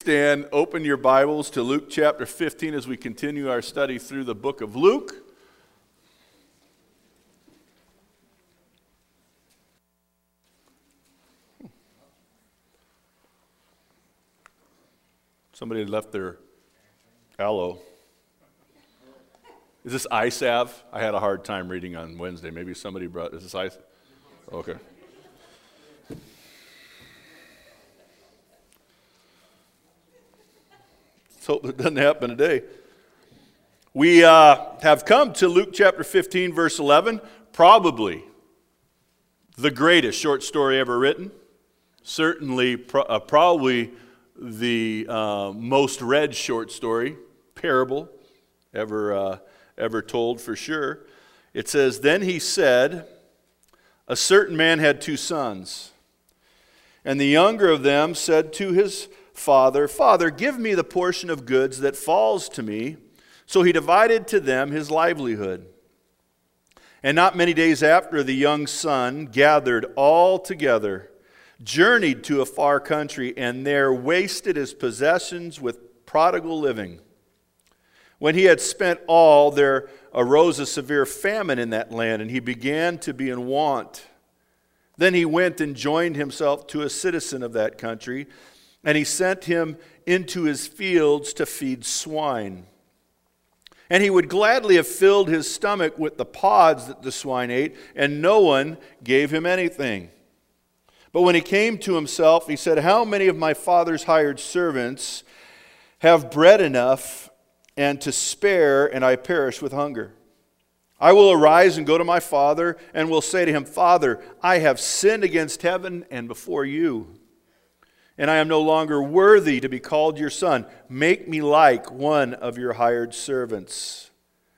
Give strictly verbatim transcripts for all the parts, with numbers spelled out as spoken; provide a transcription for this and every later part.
stand, open your Bibles to Luke chapter fifteen as we continue our study through the book of Luke. Somebody had left their aloe. Is this eye salve? I had a hard time reading on Wednesday. Maybe somebody brought, is this eye? Okay. Let's hope it doesn't happen today. We uh, have come to Luke chapter fifteen, verse eleven, probably the greatest short story ever written. Certainly, pro- uh, probably the uh, most read short story, parable, ever uh, ever told for sure. It says, "Then he said, a certain man had two sons, and the younger of them said to his father, 'Father, give me the portion of goods that falls to me.' So he divided to them his livelihood. And not many days after, the young son gathered all together, journeyed to a far country, and there wasted his possessions with prodigal living. When he had spent all, there arose a severe famine in that land, and he began to be in want. Then he went and joined himself to a citizen of that country, and he sent him into his fields to feed swine. And he would gladly have filled his stomach with the pods that the swine ate, and no one gave him anything. But when he came to himself, he said, how many of my father's hired servants have bread enough and to spare, and I perish with hunger? I will arise and go to my father, and will say to him, Father, I have sinned against heaven and before you, and I am no longer worthy to be called your son. Make me like one of your hired servants.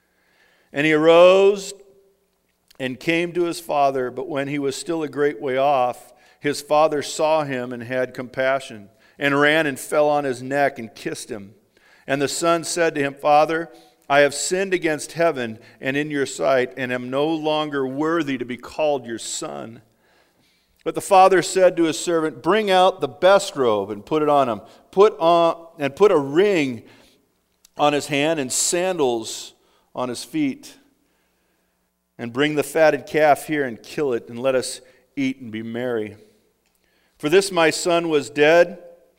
And he arose and came to his father, but when he was still a great way off, his father saw him and had compassion, and ran and fell on his neck and kissed him. And the son said to him, Father, I have sinned against heaven and in your sight, and am no longer worthy to be called your son. But the father said to his servant, bring out the best robe and put it on him. Put on and put a ring on his hand and sandals on his feet. And bring the fatted calf here and kill it, and let us eat and be merry. For this my son was dead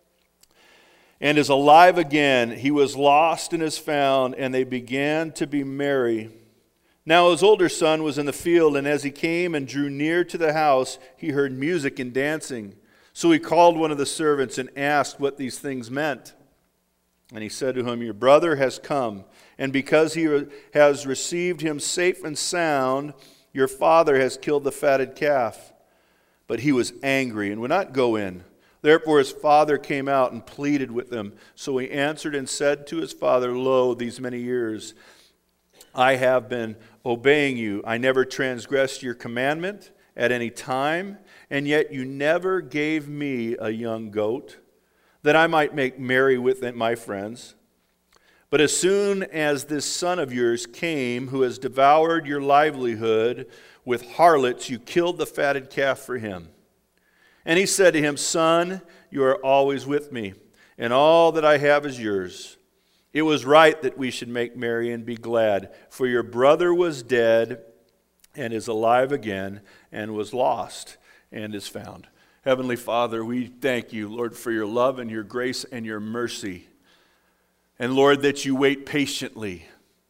and is alive again. He was lost and is found, and they began to be merry. Now his older son was in the field, and as he came and drew near to the house, he heard music and dancing. So he called one of the servants and asked what these things meant. And he said to him, your brother has come, and because he has received him safe and sound, your father has killed the fatted calf. But he was angry and would not go in. Therefore his father came out and pleaded with him. So he answered and said to his father, lo, these many years I have been obeying you. I never transgressed your commandment at any time, and yet you never gave me a young goat, that I might make merry with my friends. But as soon as this son of yours came, who has devoured your livelihood with harlots, you killed the fatted calf for him. And he said to him, son, you are always with me, and all that I have is yours. It was right that we should make merry and be glad, for your brother was dead and is alive again, and was lost and is found. Heavenly Father, we thank you, Lord, for your love and your grace and your mercy. And Lord, that you wait patiently.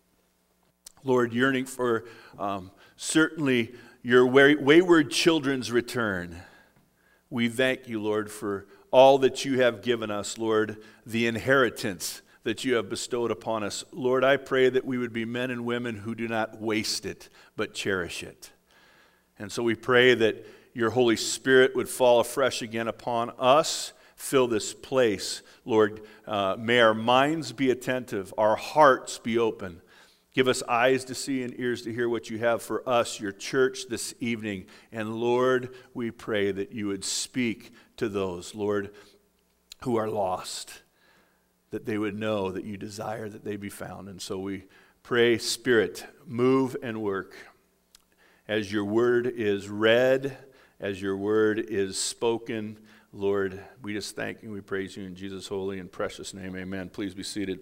Lord, yearning for um, certainly your wayward children's return. We thank you, Lord, for all that you have given us, Lord, the inheritance that you have bestowed upon us. Lord, I pray that we would be men and women who do not waste it, but cherish it. And so we pray that your Holy Spirit would fall afresh again upon us, fill this place. Lord, uh, may our minds be attentive, our hearts be open. Give us eyes to see and ears to hear what you have for us, your church, this evening. And Lord, we pray that you would speak to those, Lord, who are lost, that they would know that you desire that they be found. And so we pray, Spirit, move and work as your word is read, as your word is spoken. Lord, we just thank you and we praise you in Jesus' holy and precious name. Amen. Please be seated.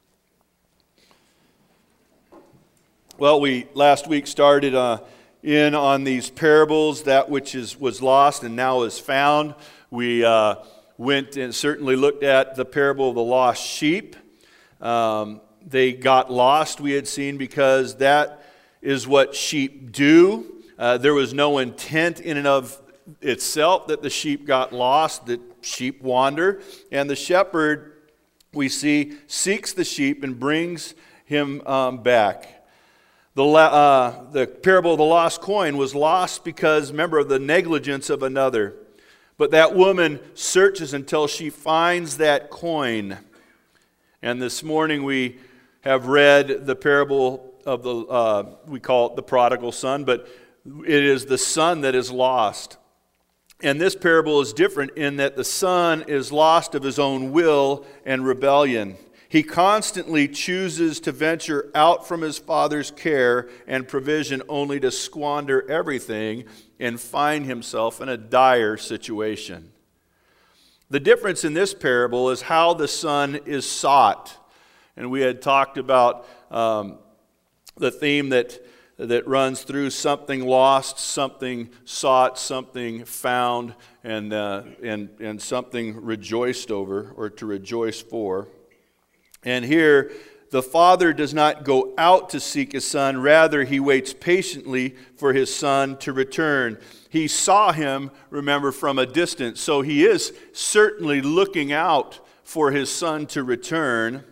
Well, we last week started uh, in on these parables, that which is was lost and now is found. We uh, went and certainly looked at the parable of the lost sheep. Um, they got lost, we had seen, because that is what sheep do. Uh, there was no intent in and of itself that the sheep got lost, that sheep wander. And the shepherd, we see, seeks the sheep and brings him um, back. The, uh, the parable of the lost coin was lost because, remember, of the negligence of another. But that woman searches until she finds that coin. And this morning we have read the parable of the, uh, we call it the prodigal son, but it is the son that is lost. And this parable is different in that the son is lost of his own will and rebellion. He constantly chooses to venture out from his father's care and provision only to squander everything and find himself in a dire situation. The difference in this parable is how the son is sought. And we had talked about um, the theme that, that runs through something lost, something sought, something found, and, uh, and, and something rejoiced over or to rejoice for. And here, the father does not go out to seek his son. Rather, he waits patiently for his son to return. He saw him, remember, from a distance. So he is certainly looking out for his son to return.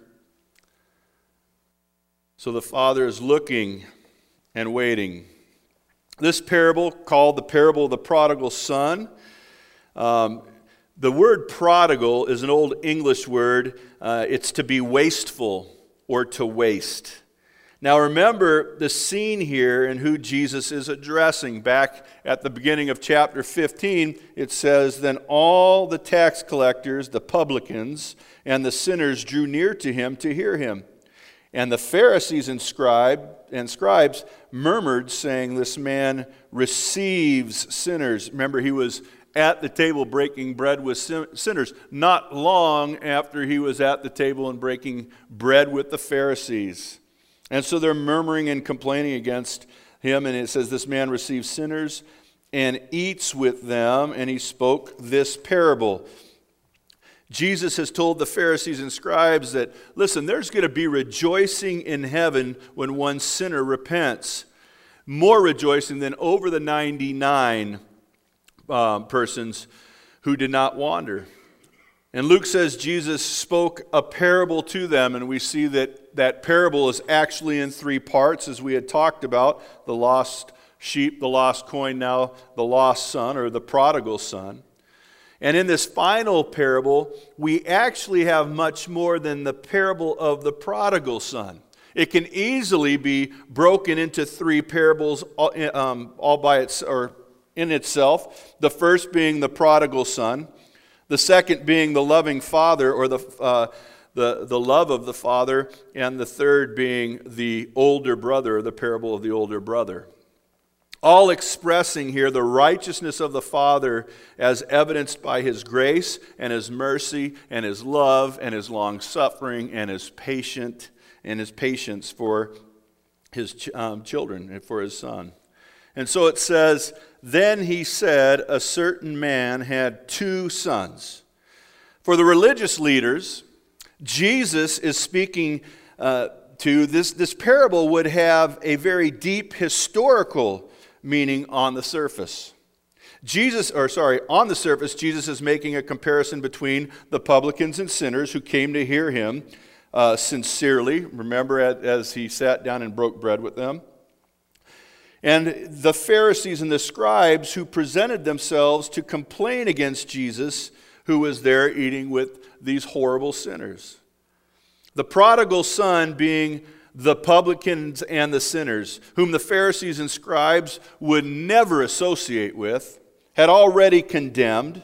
So the father is looking and waiting. This parable, called the parable of the prodigal son, um, the word prodigal is an old English word. Uh, it's to be wasteful or to waste. Now remember the scene here and who Jesus is addressing. Back at the beginning of chapter fifteen, it says, "Then all the tax collectors, the publicans, and the sinners drew near to him to hear him. And the Pharisees and, scribe, and scribes murmured, saying, 'This man receives sinners.'" Remember, he was at the table breaking bread with sinners, not long after he was at the table and breaking bread with the Pharisees. And so they're murmuring and complaining against him, and it says, "This man receives sinners and eats with them," and he spoke this parable. Jesus has told the Pharisees and scribes that, listen, there's going to be rejoicing in heaven when one sinner repents. More rejoicing than over the ninety-nine Um, persons who did not wander. And Luke says Jesus spoke a parable to them, and we see that that parable is actually in three parts, as we had talked about: the lost sheep, the lost coin, now the lost son, or the prodigal son. And in this final parable, we actually have much more than the parable of the prodigal son. It can easily be broken into three parables all, um, all by its or in itself, the first being the prodigal son, the second being the loving father, or the, uh, the, the love of the father, and the third being the older brother, the parable of the older brother. All expressing here the righteousness of the Father as evidenced by His grace and His mercy and His love and His long-suffering and His patient and His patience for His um, children and for His Son. And so it says, "Then he said, a certain man had two sons." For the religious leaders, Jesus is speaking uh, to this. This parable would have a very deep historical meaning on the surface. Jesus, or sorry, on the surface, Jesus is making a comparison between the publicans and sinners who came to hear him uh, sincerely. Remember, as he sat down and broke bread with them. And the Pharisees and the scribes who presented themselves to complain against Jesus, who was there eating with these horrible sinners. The prodigal son being the publicans and the sinners, whom the Pharisees and scribes would never associate with, had already condemned,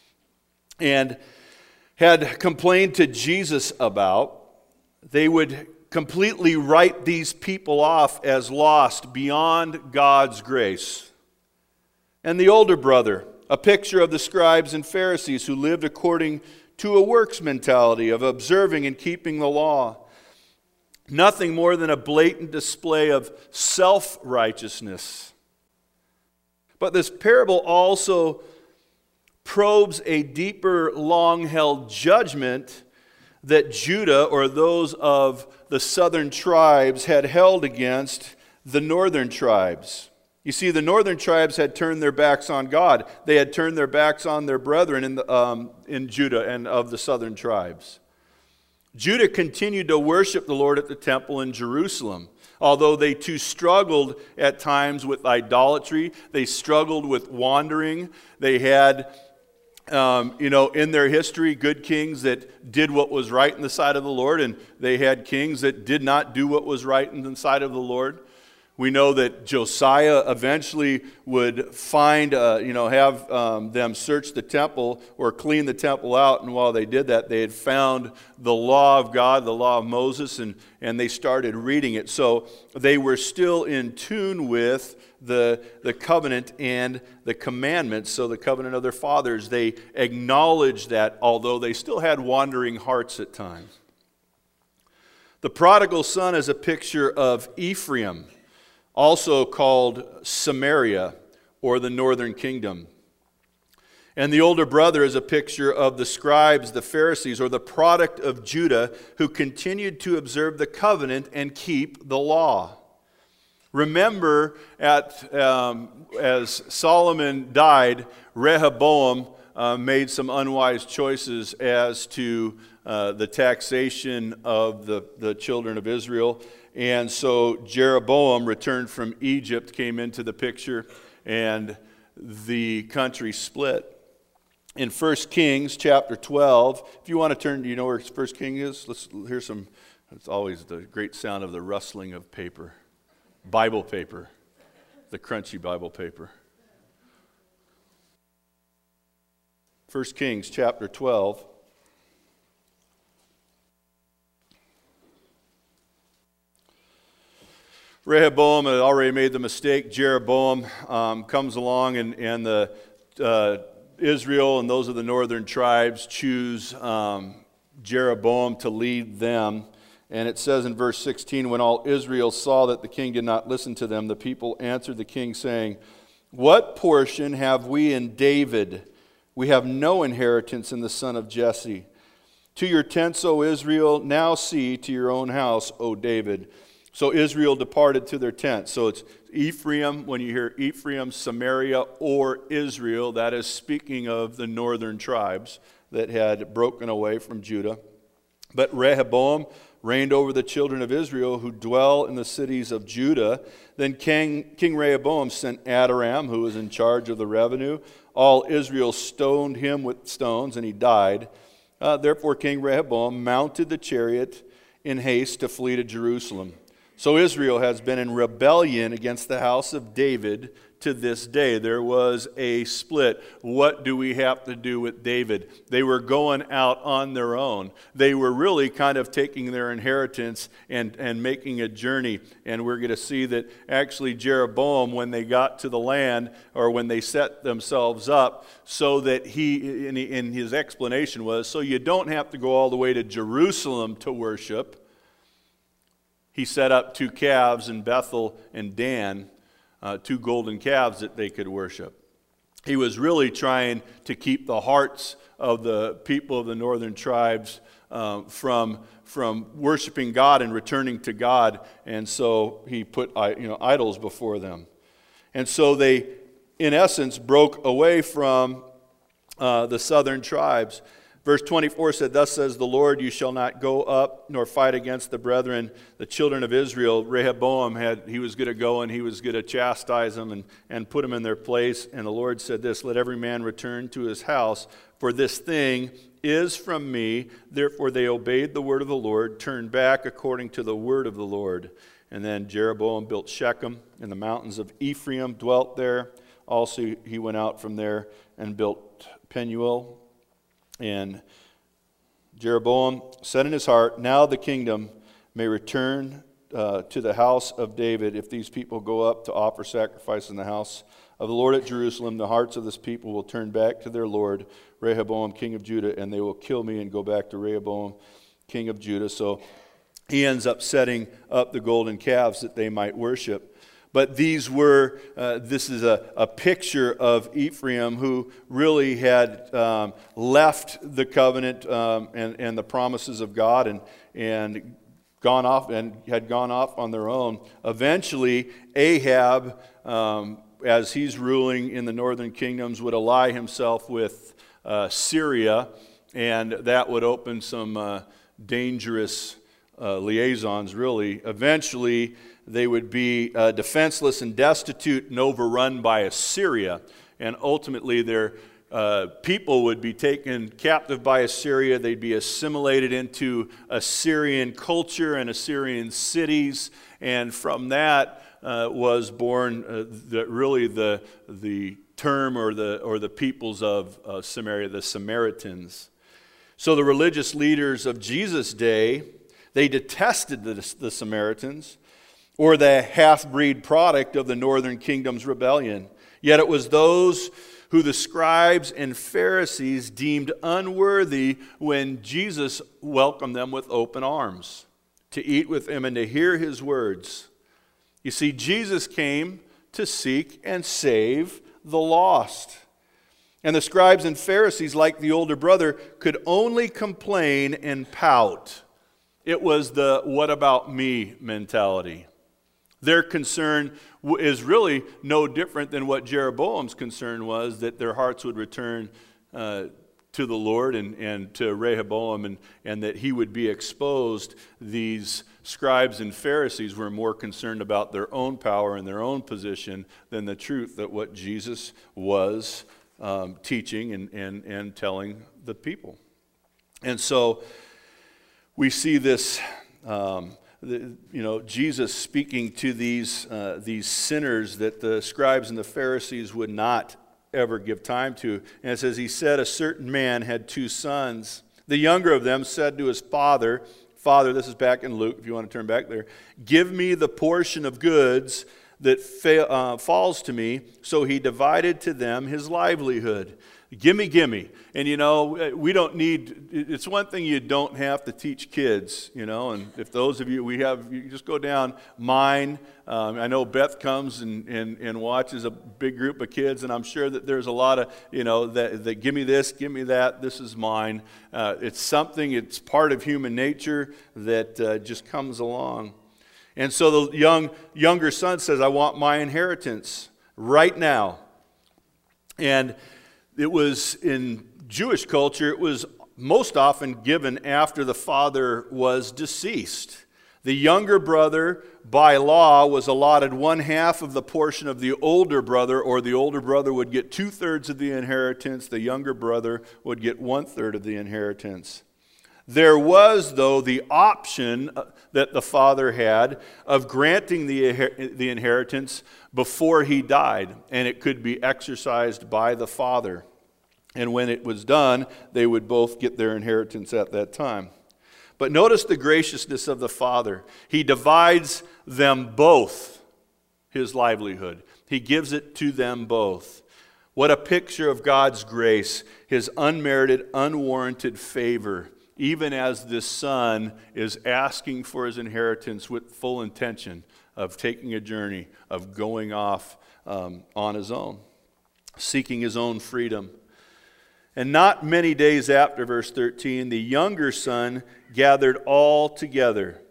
and had complained to Jesus about. They would completely write these people off as lost beyond God's grace. And the older brother A picture of the scribes and Pharisees who lived according to a works mentality of observing and keeping the law. Nothing more than a blatant display of self-righteousness. But this parable also probes a deeper, long-held judgment that Judah, or those of the southern tribes, had held against the northern tribes. You see, the northern tribes had turned their backs on God. They had turned their backs on their brethren in, the, um, in Judah and of the southern tribes. Judah continued to worship the Lord at the temple in Jerusalem. Although they too struggled at times with idolatry, they struggled with wandering. They had, um, you know, in their history, good kings that did what was right in the sight of the Lord, and they had kings that did not do what was right in the sight of the Lord. We know that Josiah eventually would find, uh, you know, have um, them search the temple or clean the temple out. And while they did that, they had found the law of God, the law of Moses, and, and they started reading it. So they were still in tune with the, the covenant and the commandments. So the covenant of their fathers, they acknowledged that, although they still had wandering hearts at times. The prodigal son is a picture of Ephraim, also called Samaria, or the northern kingdom. And the older brother is a picture of the scribes, the Pharisees, or the product of Judah, who continued to observe the covenant and keep the law. Remember, at um, as Solomon died, Rehoboam uh, made some unwise choices as to uh, the taxation of the, the children of Israel. And so Jeroboam returned from Egypt, came into the picture, and the country split. In First Kings chapter twelve, if you want to turn, do you know where First King is? Let's hear some, it's always the great sound of the rustling of paper. Bible paper, the crunchy Bible paper. First Kings chapter twelve. Rehoboam had already made the mistake. Jeroboam um, comes along, and, and the uh, Israel and those of the northern tribes choose um, Jeroboam to lead them. And it says in verse sixteen, when all Israel saw that the king did not listen to them, the people answered the king, saying, "What portion have we in David? We have no inheritance in the son of Jesse. To your tents, O Israel, now see to your own house, O David." So Israel departed to their tents. So it's Ephraim, when you hear Ephraim, Samaria, or Israel, that is speaking of the northern tribes that had broken away from Judah. But Rehoboam reigned over the children of Israel who dwell in the cities of Judah. Then King, King Rehoboam sent Adoram, who was in charge of the revenue. All Israel stoned him with stones, and he died. Uh, therefore King Rehoboam mounted the chariot in haste to flee to Jerusalem. So Israel has been in rebellion against the house of David to this day. There was a split. What do we have to do with David? They were going out on their own. They were really kind of taking their inheritance and, and making a journey. And we're going to see that actually Jeroboam, when they got to the land, or when they set themselves up, so that he, in, in his explanation was, so you don't have to go all the way to Jerusalem to worship. He set up two calves in Bethel and Dan, uh, two golden calves that they could worship. He was really trying to keep the hearts of the people of the northern tribes uh, from, from worshiping God and returning to God, and so he put you know, idols before them. And so they, in essence, broke away from uh, the southern tribes. Verse twenty-four said, "Thus says the Lord, you shall not go up nor fight against the brethren, the children of Israel." Rehoboam had, he was going to go and he was going to chastise them and, and put them in their place. And the Lord said this, "Let every man return to his house, for this thing is from me." Therefore they obeyed the word of the Lord, turned back according to the word of the Lord. And then Jeroboam built Shechem in the mountains of Ephraim, dwelt there. Also he went out from there and built Penuel. And Jeroboam said in his heart, "Now the kingdom may return uh, to the house of David if these people go up to offer sacrifice in the house of the Lord at Jerusalem, the hearts of this people will turn back to their Lord, Rehoboam, king of Judah, and they will kill me and go back to Rehoboam, king of Judah. So he ends up setting up the golden calves that they might worship. But these were, uh, this is a, a picture of Ephraim, who really had um, left the covenant um, and, and the promises of God and, and gone off and had gone off on their own. Eventually, Ahab, um, as he's ruling in the northern kingdoms, would ally himself with uh, Syria, and that would open some uh, dangerous uh, liaisons, really. Eventually, they would be uh, defenseless and destitute and overrun by Assyria. And ultimately, their uh, people would be taken captive by Assyria. They'd be assimilated into Assyrian culture and Assyrian cities. And from that uh, was born uh, the, really the, the term or the, or the peoples of uh, Samaria, the Samaritans. So the religious leaders of Jesus' day, they detested the, the Samaritans, or the half-breed product of the northern kingdom's rebellion. Yet it was those who the scribes and Pharisees deemed unworthy when Jesus welcomed them with open arms to eat with him and to hear his words. You see, Jesus came to seek and save the lost. And the scribes and Pharisees, like the older brother, could only complain and pout. It was the what about me mentality. Their concern is really no different than what Jeroboam's concern was, that their hearts would return uh, to the Lord and, and to Rehoboam, and, and that he would be exposed. These scribes and Pharisees were more concerned about their own power and their own position than the truth that what Jesus was um, teaching and, and, and telling the people. And so we see this... Um, The, you know, Jesus speaking to these uh, these sinners that the scribes and the Pharisees would not ever give time to. And it says, he said, a certain man had two sons. The younger of them said to his father, Father, this is back in Luke, if you want to turn back there, give me the portion of goods that fa- uh, falls to me. So he divided to them his livelihood. Gimme, gimme. And you know, we don't need, it's one thing you don't have to teach kids, you know, and if those of you, we have, you just go down mine. Um, I know Beth comes and, and, and watches a big group of kids, and I'm sure that there's a lot of, you know, that, that give me this, give me that, this is mine. Uh, it's something, it's part of human nature that uh, just comes along. And so the young younger son says, I want my inheritance right now. And it was in Jewish culture, it was most often given after the father was deceased. The younger brother, by law, was allotted one half of the portion of the older brother, or the older brother would get two-thirds of the inheritance. The younger brother would get one-third of the inheritance. There was, though, the option that the father had of granting the, the inheritance before he died, and it could be exercised by the father. And when it was done, they would both get their inheritance at that time. But notice the graciousness of the father. He divides them both his livelihood. He gives it to them both. What a picture of God's grace, his unmerited, unwarranted favor, even as this son is asking for his inheritance with full intention of taking a journey, of going off um, on his own, seeking his own freedom. And not many days after, verse thirteen, the younger son gathered all together,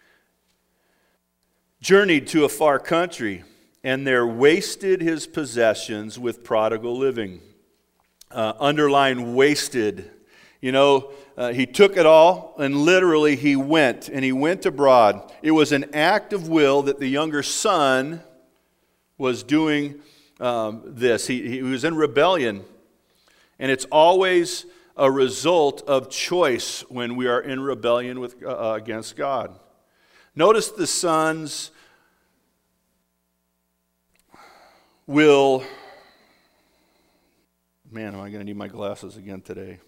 journeyed to a far country, and there wasted his possessions with prodigal living. Uh, underline wasted. You know, uh, he took it all, and literally he went, and he went abroad. It was an act of will that the younger son was doing um, this. He, he was in rebellion, and it's always a result of choice when we are in rebellion with uh, against God. Notice the sons will... Man, am I going to need my glasses again today?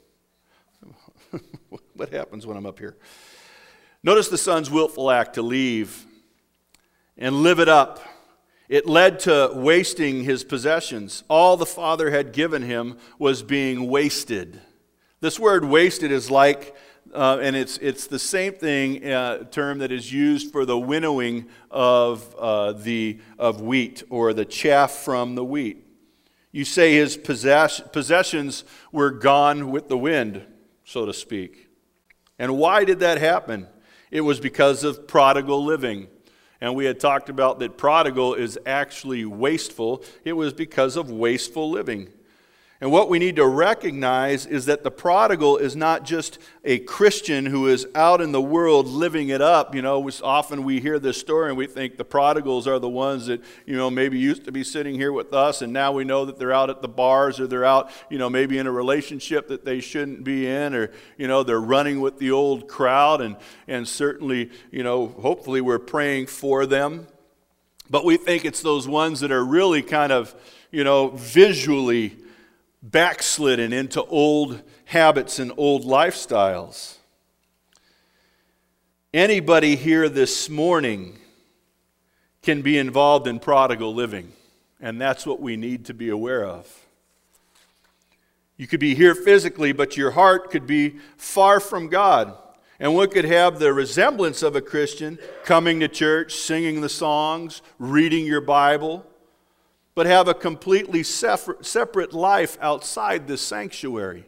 What happens when I'm up here? Notice the son's willful act to leave and live it up. It led to wasting his possessions. All the father had given him was being wasted. This word wasted is like, uh, and it's it's the same thing, uh, term that is used for the winnowing of uh, the of wheat, or the chaff from the wheat. You say his possess, possessions were gone with the wind, so to speak. And why did that happen? It was because of prodigal living. And we had talked about that prodigal is actually wasteful. It was because of wasteful living. And what we need to recognize is that the prodigal is not just a Christian who is out in the world living it up. You know, often we hear this story and we think the prodigals are the ones that, you know, maybe used to be sitting here with us, and now we know that they're out at the bars, or they're out, you know, maybe in a relationship that they shouldn't be in, or, you know, they're running with the old crowd, and, and certainly, you know, hopefully we're praying for them. But we think it's those ones that are really kind of, you know, visually backslidden into old habits and old lifestyles. Anybody here this morning can be involved in prodigal living, and that's what we need to be aware of. You could be here physically, but your heart could be far from God. And one could have the resemblance of a Christian, coming to church, singing the songs, reading your Bible, but have a completely separate life outside this sanctuary.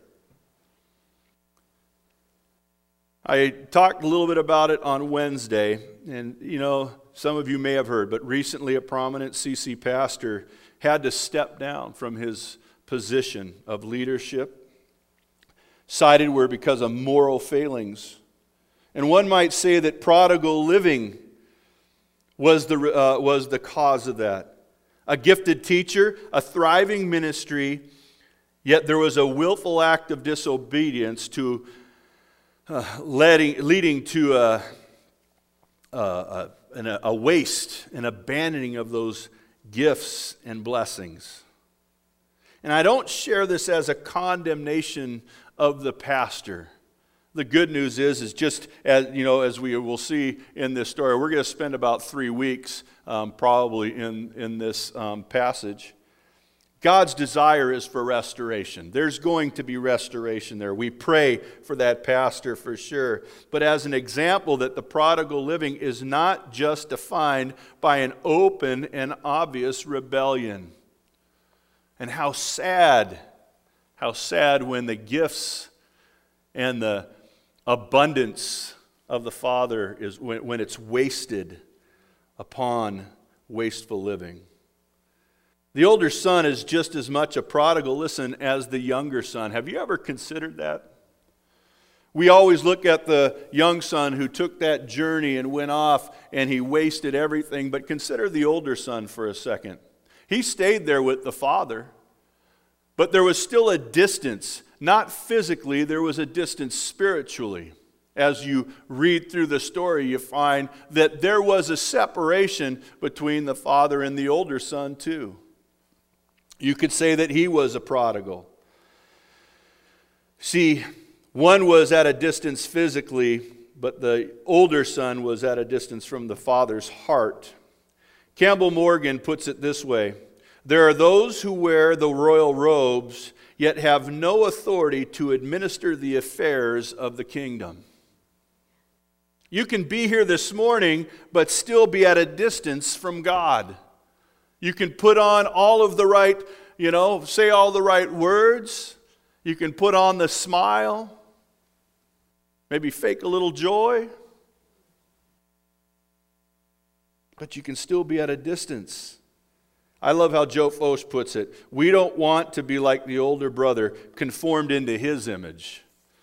I talked a little bit about it on Wednesday, and you know, some of you may have heard, but recently a prominent C C pastor had to step down from his position of leadership. Cited were because of moral failings. And one might say that prodigal living was the, uh, was the cause of that. A gifted teacher, a thriving ministry, yet there was a willful act of disobedience to uh, leading, leading to a, a, a, a waste, an abandoning of those gifts and blessings. And I don't share this as a condemnation of the pastor. The good news is, is just as you know, as we will see in this story, we're going to spend about three weeks um, probably in in this um, passage. God's desire is for restoration. There's going to be restoration there. We pray for that pastor for sure. But as an example, that the prodigal living is not just defined by an open and obvious rebellion. And how sad, how sad when the gifts and the abundance of the Father is when, when it's wasted upon wasteful living. The older son is just as much a prodigal, listen, as the younger son. Have you ever considered that? We always look at the young son who took that journey and went off and he wasted everything, but consider the older son for a second. He stayed there with the father, but there was still a distance. Not physically, there was a distance spiritually. As you read through the story, you find that there was a separation between the father and the older son too. You could say that he was a prodigal. See, one was at a distance physically, but the older son was at a distance from the father's heart. Campbell Morgan puts it this way: there are those who wear the royal robes, yet have no authority to administer the affairs of the kingdom. You can be here this morning, but still be at a distance from God. You can put on all of the right, you know, say all the right words. You can put on the smile, maybe fake a little joy, but you can still be at a distance. I love how Joe Focht puts it. We don't want to be like the older brother, conformed into his image.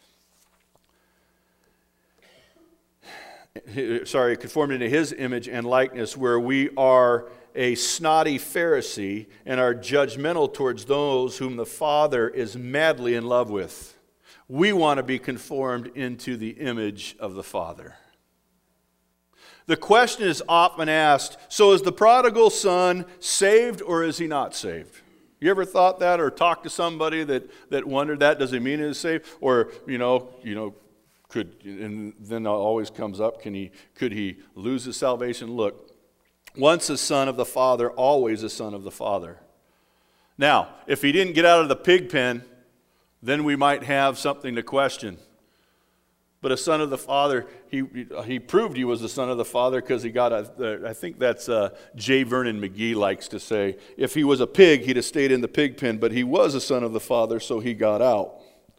Sorry, conformed into his image and likeness, where we are a snotty Pharisee and are judgmental towards those whom the Father is madly in love with. We want to be conformed into the image of the Father. The question is often asked, so is the prodigal son saved or is he not saved? You ever thought that or talked to somebody that, that wondered that? Does it mean he's saved? Or, you know, you know, could, and then it always comes up, can he, could he lose his salvation? Look, Once a son of the Father, always a son of the Father. Now, if he didn't get out of the pig pen, then we might have something to question. But a son of the Father, he he proved he was a son of the Father because he got a, I think that's uh, J. Vernon McGee likes to say, if he was a pig, he'd have stayed in the pig pen, but he was a son of the Father, so he got out.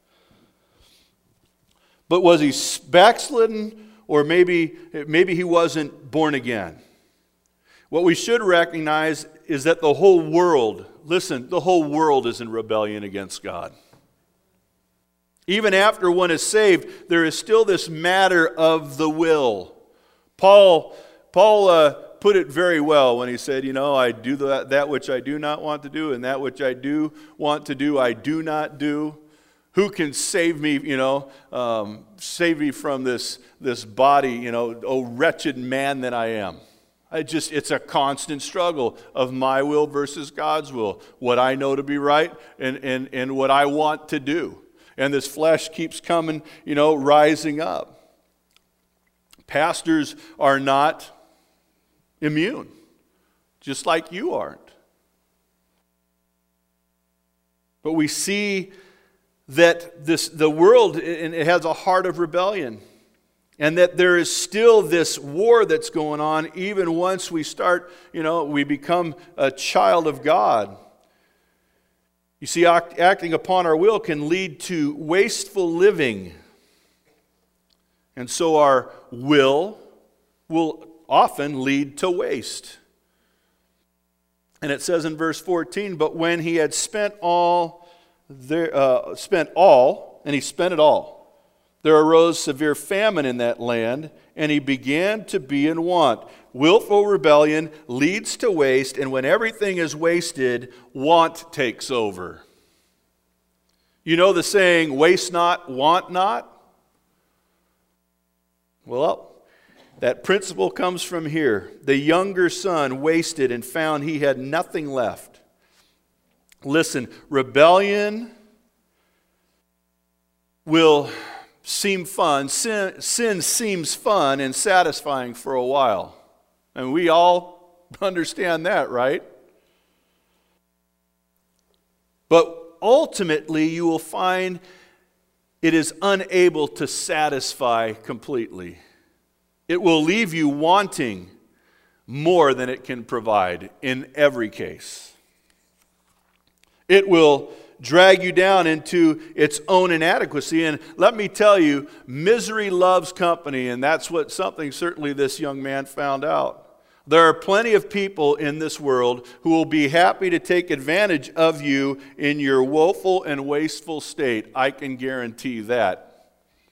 But was he backslidden, or maybe, maybe he wasn't born again? What we should recognize is that the whole world, listen, the whole world is in rebellion against God. Even after one is saved, there is still this matter of the will. Paul, Paul uh, put it very well when he said, you know, I do that, that which I do not want to do, and that which I do want to do, I do not do. Who can save me, you know, um, save me from this, this body, you know, oh wretched man that I am. I just, it's a constant struggle of my will versus God's will. What I know to be right and, and, and what I want to do. And this flesh keeps coming, you know, rising up. Pastors are not immune, just like you aren't. But we see that this the world, it has a heart of rebellion. And that there is still this war that's going on even once we start, you know, we become a child of God. You see, act, acting upon our will can lead to wasteful living. And so our will will often lead to waste. And it says in verse fourteen, but when he had spent all, there, uh, spent all, and he spent it all, there arose severe famine in that land, and he began to be in want. Willful rebellion leads to waste, and when everything is wasted, want takes over. You know the saying, waste not, want not? Well, that principle comes from here. The younger son wasted and found he had nothing left. Listen, rebellion will seem fun. Sin, sin seems fun and satisfying for a while. And we all understand that, right? But ultimately, you will find it is unable to satisfy completely. It will leave you wanting more than it can provide in every case. It will drag you down into its own inadequacy. And let me tell you, misery loves company, and that's what something certainly this young man found out. There are plenty of people in this world who will be happy to take advantage of you in your woeful and wasteful state. I can guarantee that.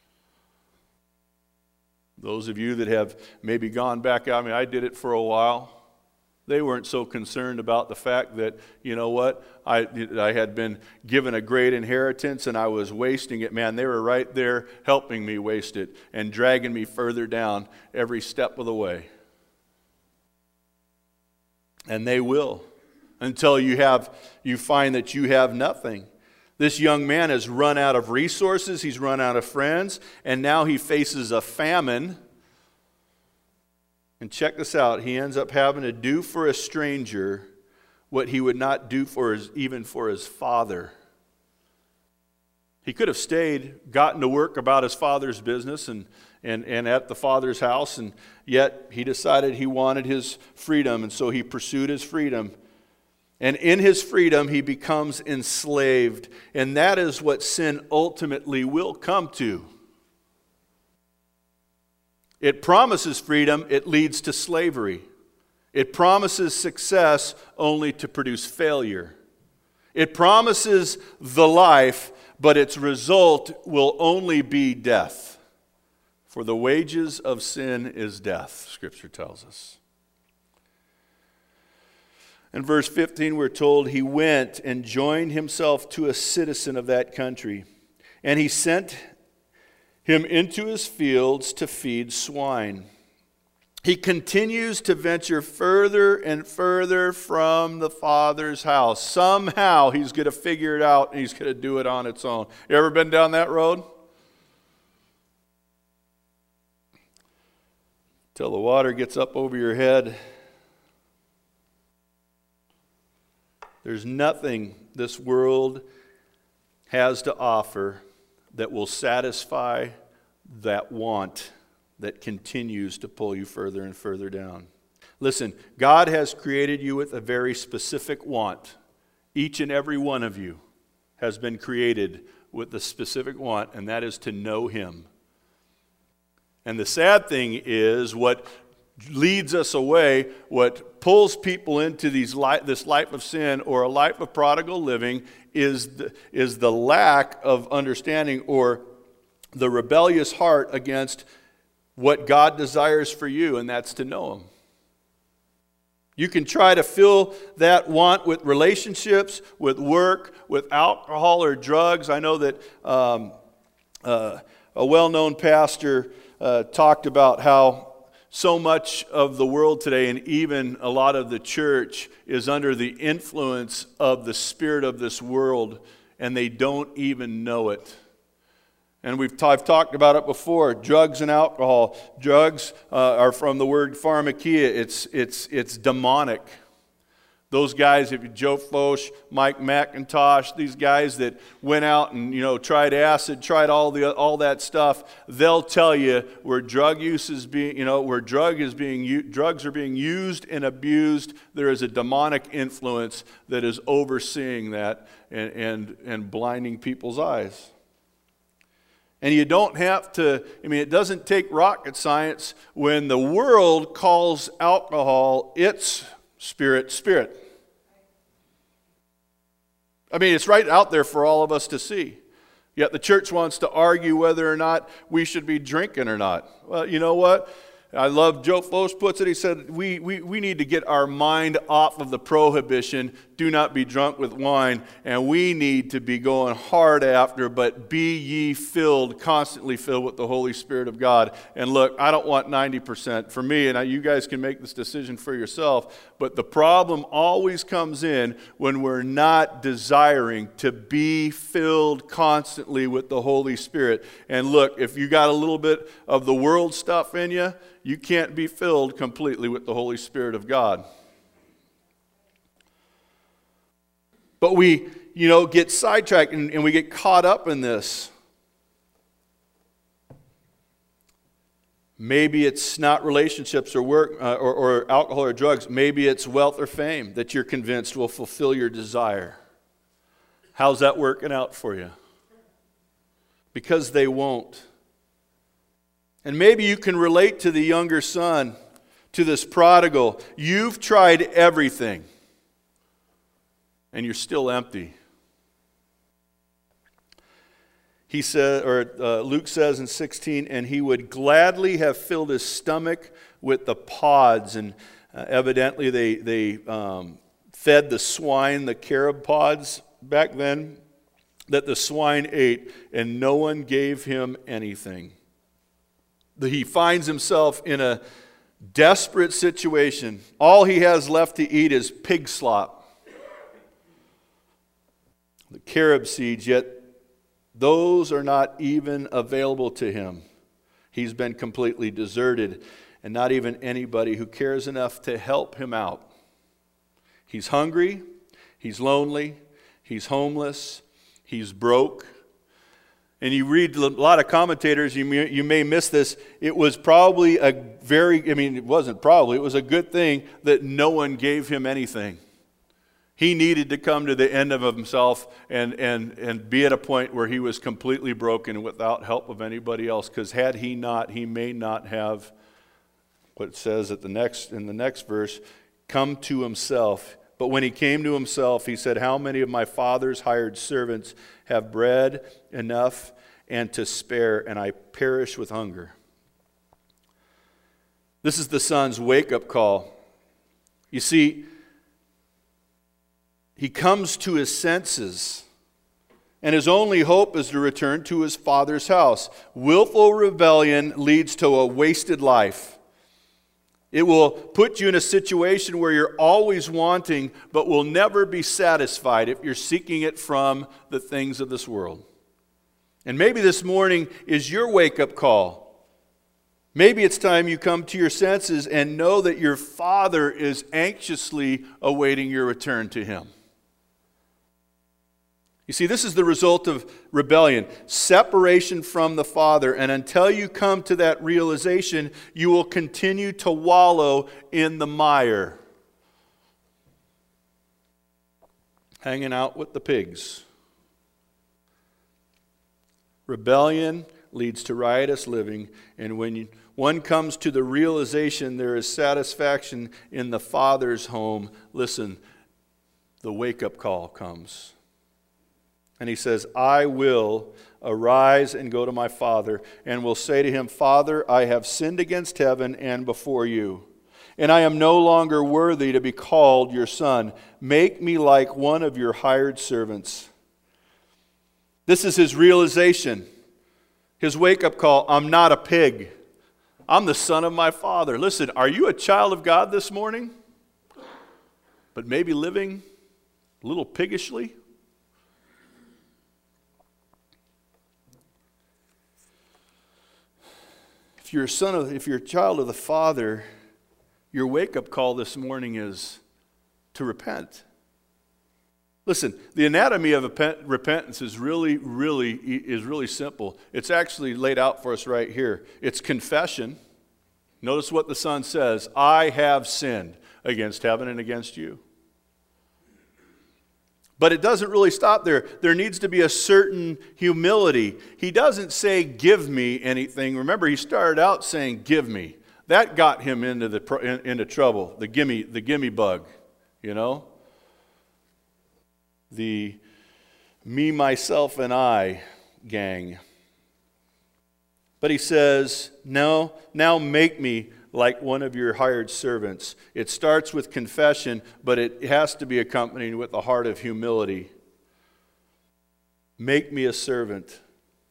Those of you that have maybe gone back out, I mean, I did it for a while. They weren't so concerned about the fact that, you know what, I, I had been given a great inheritance and I was wasting it. Man, they were right there helping me waste it and dragging me further down every step of the way. And they will, until you have you find that you have nothing. This young man has run out of resources, he's run out of friends, and now he faces a famine. And check this out, he ends up having to do for a stranger what he would not do for his, even for his father. He could have stayed, gotten to work about his father's business and, and, and at the father's house, and yet he decided he wanted his freedom, and so he pursued his freedom. And in his freedom, he becomes enslaved. And that is what sin ultimately will come to. It promises freedom, it leads to slavery. It promises success only to produce failure. It promises the life, but its result will only be death. For the wages of sin is death, Scripture tells us. In verse fifteen, we're told he went and joined himself to a citizen of that country, and he sent him into his fields to feed swine. He continues to venture further and further from the Father's house. Somehow he's going to figure it out and he's going to do it on its own. You ever been down that road? Till the water gets up over your head. There's nothing this world has to offer that will satisfy that want that continues to pull you further and further down. Listen, God has created you with a very specific want. Each and every one of you has been created with a specific want, and that is to know Him. And the sad thing is, what leads us away, what pulls people into these li- this life of sin or a life of prodigal living is the, is the lack of understanding or the rebellious heart against what God desires for you, and that's to know Him. You can try to fill that want with relationships, with work, with alcohol or drugs. I know that um, uh, a well-known pastor uh, talked about how so much of the world today, and even a lot of the church, is under the influence of the spirit of this world, and they don't even know it. And we've t- I've talked about it before. Drugs and alcohol. Drugs uh, are from the word pharmakia. It's it's it's demonic. Those guys, if you Joe Focht, Mike McIntosh, these guys that went out and you know tried acid, tried all the all that stuff, they'll tell you where drug use is being, you know, where drug is being drugs are being used and abused. There is a demonic influence that is overseeing that and and, and blinding people's eyes. And you don't have to, I mean, it doesn't take rocket science when the world calls alcohol its spirit spirit. I mean, it's right out there for all of us to see. Yet the church wants to argue whether or not we should be drinking or not. Well, you know what? I love Joe Focht puts it. He said, we, we, we need to get our mind off of the prohibition, do not be drunk with wine, and we need to be going hard after, but be ye filled, constantly filled with the Holy Spirit of God. And look, I don't want ninety percent for me, and I, you guys can make this decision for yourself, but the problem always comes in when we're not desiring to be filled constantly with the Holy Spirit. And look, if you got a little bit of the world stuff in you, you can't be filled completely with the Holy Spirit of God. But we, you know, get sidetracked and, and we get caught up in this. Maybe it's not relationships or work uh, or, or alcohol or drugs. Maybe it's wealth or fame that you're convinced will fulfill your desire. How's that working out for you? Because they won't. And maybe you can relate to the younger son, to this prodigal. You've tried everything, and you're still empty. He said, or uh, Luke says in sixteen, and he would gladly have filled his stomach with the pods, and uh, evidently they they um, fed the swine the carob pods back then that the swine ate, and no one gave him anything. He finds himself in a desperate situation. All he has left to eat is pig slop. The carob seeds, yet those are not even available to him. He's been completely deserted, and not even anybody who cares enough to help him out. He's hungry, he's lonely, he's homeless, he's broke. And you read a lot of commentators, you may, you may miss this. It was probably a very, I mean, it wasn't probably, it was a good thing that no one gave him anything. He needed to come to the end of himself and, and, and be at a point where he was completely broken without help of anybody else. Because had he not, he may not have, what it says at the next, in the next verse, come to himself. But when he came to himself, he said, how many of my father's hired servants have bread enough and to spare, and I perish with hunger? This is the son's wake-up call. You see, he comes to his senses, and his only hope is to return to his father's house. Willful rebellion leads to a wasted life. It will put you in a situation where you're always wanting, but will never be satisfied if you're seeking it from the things of this world. And maybe this morning is your wake-up call. Maybe it's time you come to your senses and know that your Father is anxiously awaiting your return to Him. You see, this is the result of rebellion, separation from the Father. And until you come to that realization, you will continue to wallow in the mire, hanging out with the pigs. Rebellion leads to riotous living, and when you, one comes to the realization there is satisfaction in the Father's home, listen, the wake-up call comes. And he says, I will arise and go to my father, and will say to him, Father, I have sinned against heaven and before you, and I am no longer worthy to be called your son. Make me like one of your hired servants. This is his realization, his wake-up call. I'm not a pig. I'm the son of my Father. Listen, are you a child of God this morning? But maybe living a little piggishly? If you're a son of, if you're a child of the Father, your wake-up call this morning is to repent. Listen, the anatomy of repentance is really, really, is really simple. It's actually laid out for us right here. It's confession. Notice what the Son says, I have sinned against heaven and against you. But it doesn't really stop there. There needs to be a certain humility. He doesn't say, give me anything. Remember, he started out saying, give me. That got him into the into trouble, the gimme, the gimme bug, you know? The me, myself, and I gang. But he says, no, now make me like one of your hired servants. It starts with confession, but it has to be accompanied with a heart of humility. Make me a servant.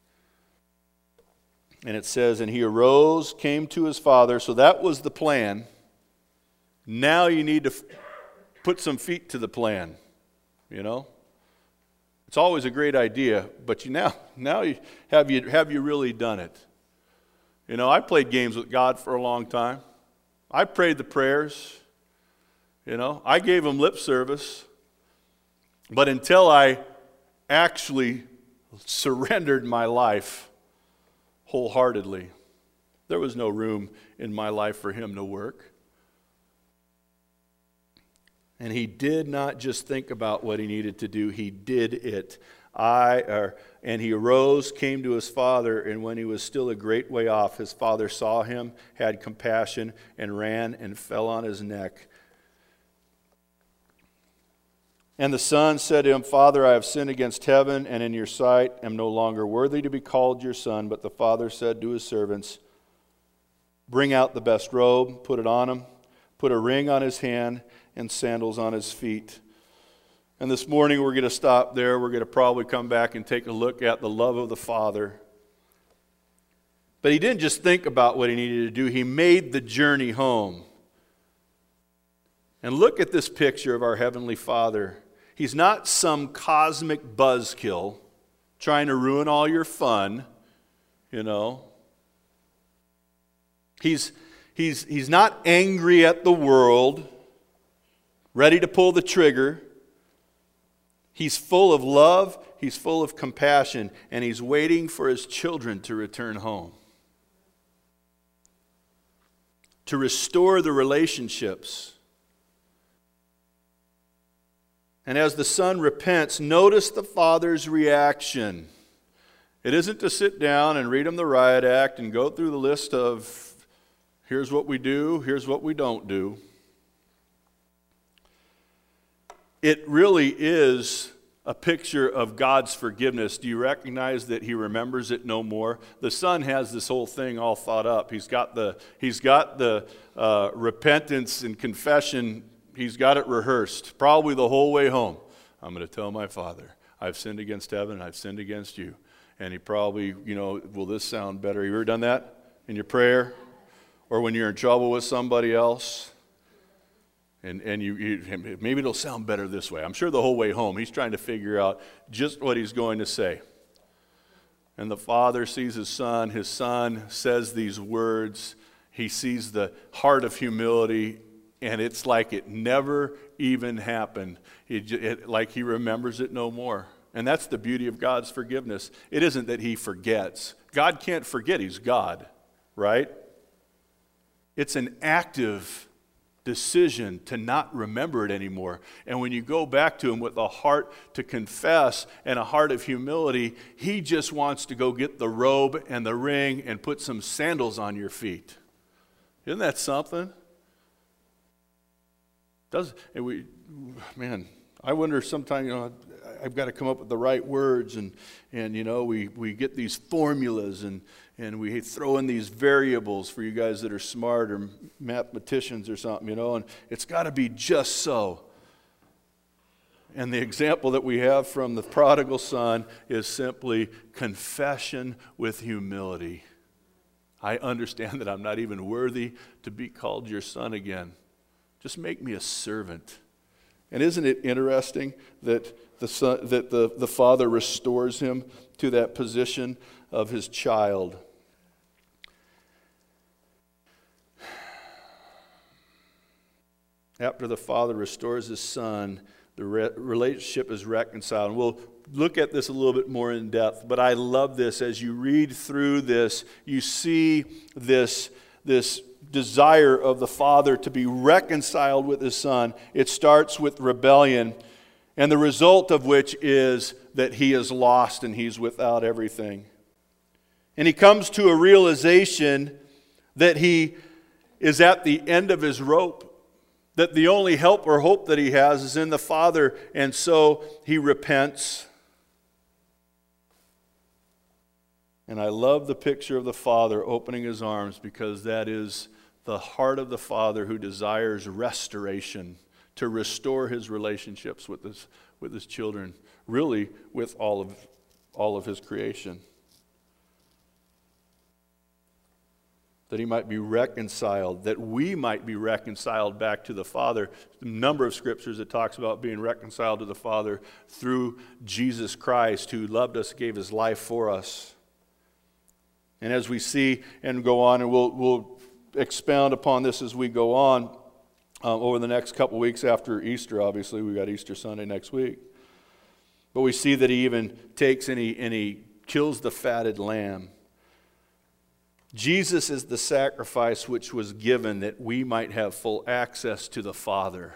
And it says, and he arose, came to his father. So that was the plan. Now you need to f- put some feet to the plan, you know? It's always a great idea, but you now, now you, have you have you really done it? You know, I played games with God for a long time. I prayed the prayers. You know, I gave him lip service. But until I actually surrendered my life wholeheartedly, there was no room in my life for him to work. And he did not just think about what he needed to do, he did it. I, uh, and he arose, came to his father, and when he was still a great way off, his father saw him, had compassion, and ran and fell on his neck. And the son said to him, Father, I have sinned against heaven and in your sight, am no longer worthy to be called your son. But the father said to his servants, bring out the best robe, put it on him, put a ring on his hand, and sandals on his feet. And this morning we're going to stop there. We're going to probably come back and take a look at the love of the Father. But he didn't just think about what he needed to do. He made the journey home. And look at this picture of our Heavenly Father. He's not some cosmic buzzkill trying to ruin all your fun, you know. He's, he's, he's not angry at the world, ready to pull the trigger. He's full of love, he's full of compassion, and he's waiting for his children to return home. To restore the relationships. And as the son repents, notice the father's reaction. It isn't to sit down and read him the riot act and go through the list of here's what we do, here's what we don't do. It really is a picture of God's forgiveness. Do you recognize that he remembers it no more? The son has this whole thing all thought up. He's got the, he's got the uh, repentance and confession, he's got it rehearsed, probably the whole way home. I'm going to tell my father, I've sinned against heaven and I've sinned against you. And he probably, you know, will this sound better? Have you ever done that in your prayer? Or when you're in trouble with somebody else? And and you, you maybe it'll sound better this way. I'm sure the whole way home he's trying to figure out just what he's going to say. And the father sees his son. His son says these words. He sees the heart of humility, and it's like it never even happened. It, it, like he remembers it no more. And that's the beauty of God's forgiveness. It isn't that he forgets. God can't forget, he's God, right? It's an active decision to not remember it anymore. And when you go back to him with a heart to confess and a heart of humility, he just wants to go get the robe and the ring and put some sandals on your feet. Isn't that something? Does and we, man, I wonder sometimes, you know, I've got to come up with the right words, and and you know, we we get these formulas, and and we throw in these variables for you guys that are smart or mathematicians or something, you know, and it's got to be just so. And the example that we have from the prodigal son is simply confession with humility. I understand that I'm not even worthy to be called your son again. Just make me a servant. And isn't it interesting that the son, that the, the father restores him to that position of his child? After the father restores his son, the re- relationship is reconciled. And we'll look at this a little bit more in depth, but I love this. As you read through this, you see this, this desire of the father to be reconciled with his son. It starts with rebellion, and the result of which is that he is lost and he's without everything. And he comes to a realization that he is at the end of his rope, that the only help or hope that he has is in the Father, and so he repents. And I love the picture of the Father opening his arms, because that is the heart of the Father who desires restoration, to restore his relationships with his, with his children, really with all of, all of his creation. That he might be reconciled, that we might be reconciled back to the Father. A number of scriptures that talks about being reconciled to the Father through Jesus Christ, who loved us, gave his life for us. And as we see and go on, and we'll, we'll expound upon this as we go on um, over the next couple weeks after Easter. Obviously, we've got Easter Sunday next week. But we see that he even takes and he, and he kills the fatted lamb. Jesus is the sacrifice which was given that we might have full access to the Father.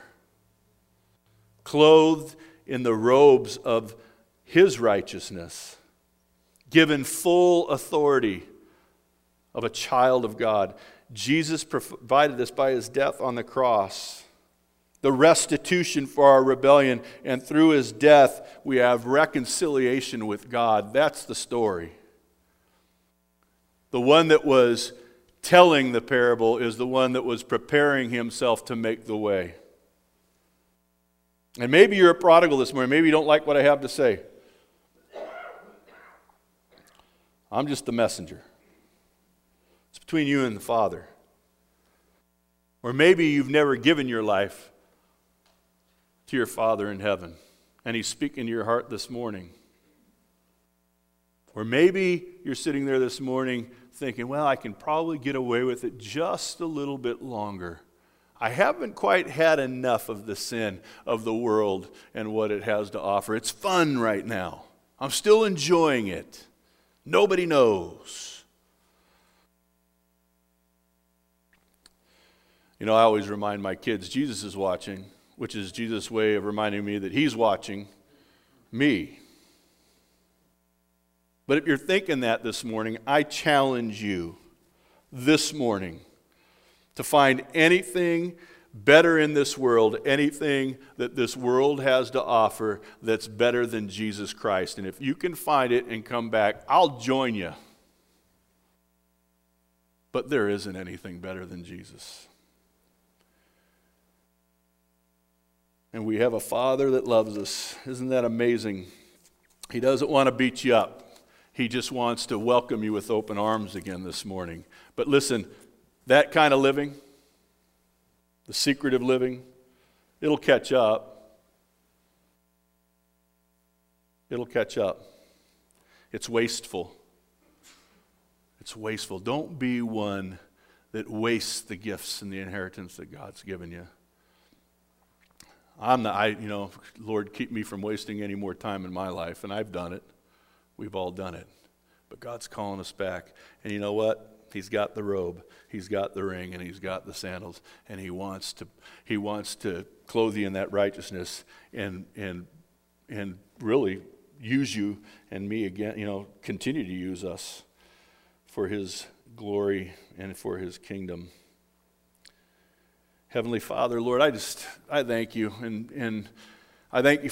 Clothed in the robes of his righteousness, given full authority of a child of God. Jesus provided this by his death on the cross, the restitution for our rebellion, and through his death we have reconciliation with God. That's the story. The one that was telling the parable is the one that was preparing himself to make the way. And maybe you're a prodigal this morning. Maybe you don't like what I have to say. I'm just the messenger. It's between you and the Father. Or maybe you've never given your life to your Father in heaven, and he's speaking to your heart this morning. Or maybe you're sitting there this morning thinking, well, I can probably get away with it just a little bit longer. I haven't quite had enough of the sin of the world and what it has to offer. It's fun right now. I'm still enjoying it. Nobody knows. You know, I always remind my kids Jesus is watching, which is Jesus' way of reminding me that he's watching me. But if you're thinking that this morning, I challenge you this morning to find anything better in this world, anything that this world has to offer that's better than Jesus Christ. And if you can find it and come back, I'll join you. But there isn't anything better than Jesus. And we have a Father that loves us. Isn't that amazing? He doesn't want to beat you up. He just wants to welcome you with open arms again this morning. But listen, that kind of living, the secretive living, it'll catch up. It'll catch up. It's wasteful. It's wasteful. Don't be one that wastes the gifts and the inheritance that God's given you. I'm not, I, you know, Lord, keep me from wasting any more time in my life. And I've done it. We've all done it. But God's calling us back. And you know what? He's got the robe, he's got the ring, and he's got the sandals. And he wants to, he wants to clothe you in that righteousness and, and, and really use you and me again, you know, continue to use us for his glory and for his kingdom. Heavenly Father, Lord, I just, I thank you. And, and I thank you